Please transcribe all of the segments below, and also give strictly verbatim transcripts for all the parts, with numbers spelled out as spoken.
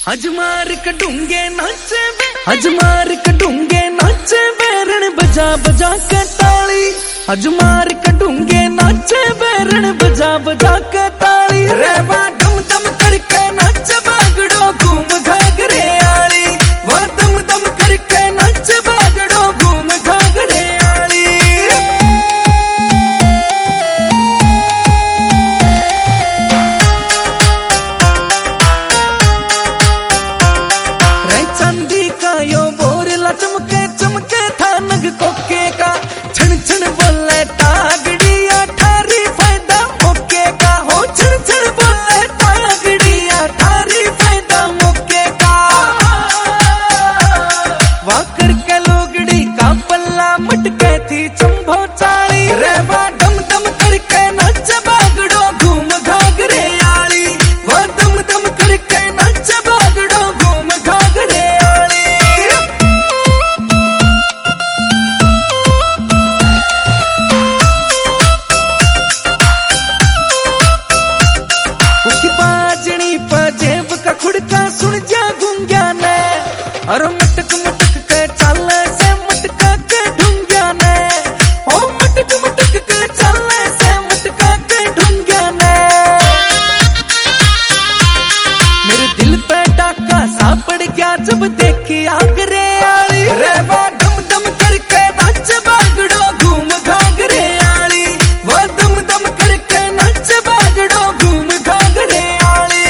हजमार कटूंगे नाचे हजमार कटूंगे नाचे बैरण बजा बजा के ताली। हजमार कटूंगे नाचे बैरण बजा बजा के ताली। रेवा दम दम करके नाच बागड़ो घूम घाघरे आली। वो दम दम करके नाच बागड़ो घूम घाघरे आली। रे चांदी का यो बोरला चमके चमके था नग कोके का। छन छन बोले तागड़िया थारी फायदा मोके का। हो छन छन बोले तागड़िया थारी फायदा मोके का। वाकर के लोगड़ी का पल्ला मटके थी चंभो चाली। रेवा दम दम करके नाच बागड़ो घूम घाघरे आली। वो दम दम करके नाच बागड़ो घूम घाघरे आली। उसकी बाजनी पर जेब का खुड़का सुन जा गुंग्या ने। और मटक मटक के चाले से मटका के ढूंग्या ने। ओ मटक मटक के चाले से मटका के ढूंग्या ने। मेरे दिल पे डाका सा पड़ गया जब देखी आगरे आली। रेवा दम दम करके नाच बागड़ो घूम घाघरे आली। वो दम दम करके नाच बागड़ो घूम घाघरे आली।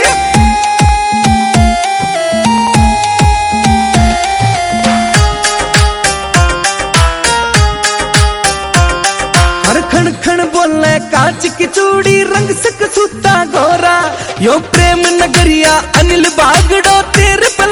हर खण खण बोले कांच की चूड़ी रंग सक सूता गोरा। यो प्रेम नगरिया अनिल बागड़ो तेरे पल